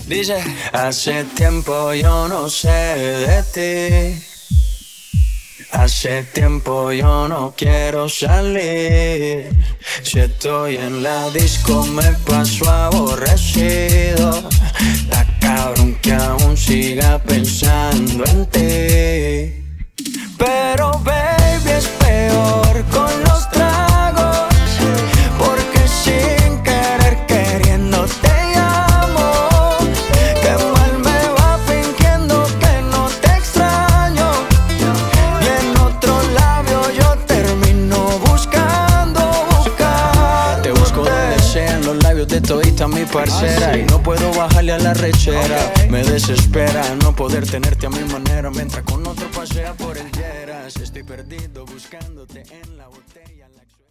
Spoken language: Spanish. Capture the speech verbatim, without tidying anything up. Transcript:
Dice, hace tiempo yo no sé de ti. Hace tiempo yo no quiero salir. Si estoy en la disco me paso aborrecido. Está cabrón que aún siga pensando en ti. Pero baby es peor con los tragos, porque sin querer queriendo te llamo. Qué mal me va fingiendo que no te extraño, y en otro labio yo termino buscando, buscando. Te busco donde sean los labios de todita mi parcera, y no puedo bajarle a la rechera. Me desespera no poder tenerte a mi manera mientras con otro pasea por el Lleras. Estoy perdido buscándote en la botella.